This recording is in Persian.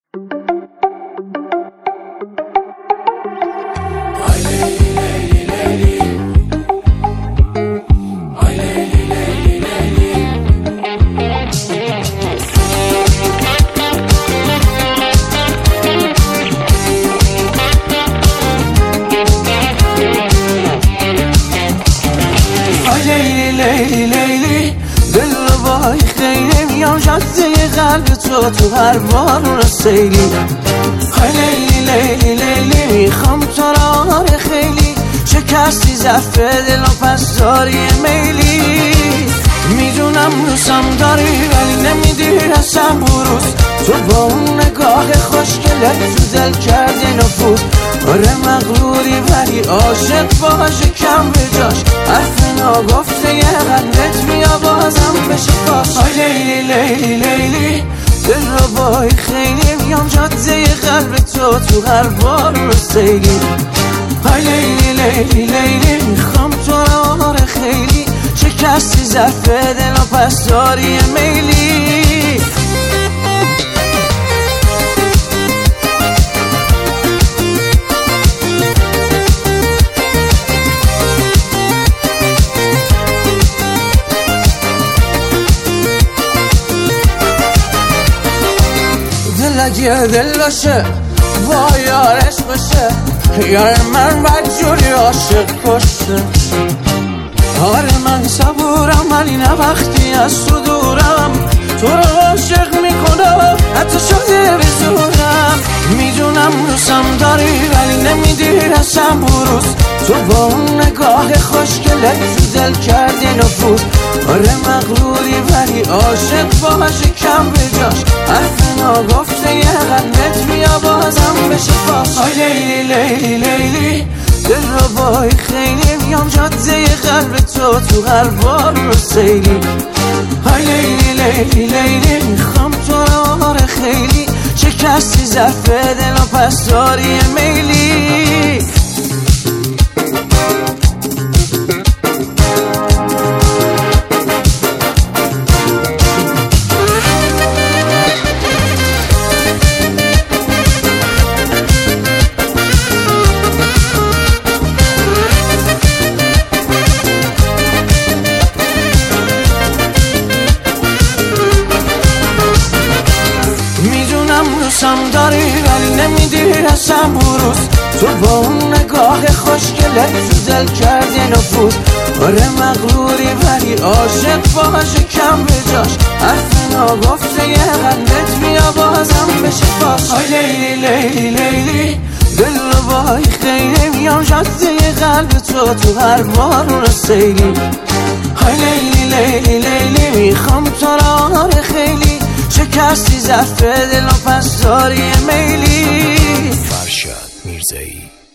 لیلی لیلی دل وای خیلی میام جاده قلب تو هر بارون سیلی. های لیلی لیلی لیلی میخوام تو را خیلی شکستی ظرف دل و پس داری میلی. میدونم دوستم داری ولی نمیدی رسم بروز. تو با اون نگاه خوشگلت تو دل کردی نفوذ. آره مغروری ولی عاشق باشه کم به جاش. حرف ناگفته یه قلبت بیا بازم بشه پاش. آی لیلی لیلی لیلی دل رو بای خیلی میام جاده قلب تو هر بار رو سیلی. آی لیلی لیلی لیلی میخوام تو را خیلی شکستی ظرف دل و پس داری میلی. اگه دل باشه با یارش باشه، یار من بدجوری عاشق کشته. آره من صبورم ولی نه وقتی از تو دورم. تو رو عاشق میکنم حتی شده بزورم. میدونم دوستم داری ولی نمیدی رسم بروز. تو با اون نگاه خوشگلت تو دل کردی نفوذ. آره مغروری ولی عاشق باشه کم به جاش. حرف ناگفته یه قلبت بیا بازم بشه پاش. آی لیلی لیلی لیلی دل رو بای خیلی میام جاده قلب تو هر بار رو سیلی. آی لیلی لیلی لیلی میخوام تو را خیلی شکستی ظرف دل و پس داری میلی. دوستم داری ولی نمیدی رسم بروز. تو با اون نگاه خوشگلت تو دل کردی نفوذ. آره مغروری ولی عاشق باشه کم به جاش. حرف ناگفته یه قلبت بیا بازم بشه پاش. آی لیلی لیلی لیلی دل رو بای خیلی میام جاده قلب تو هر بارون سیلی. آی لیلی لیلی لیلی میخوام تو را خیلی شکستی ظرف دل و پس داری میلی. فرشاد میرزایی.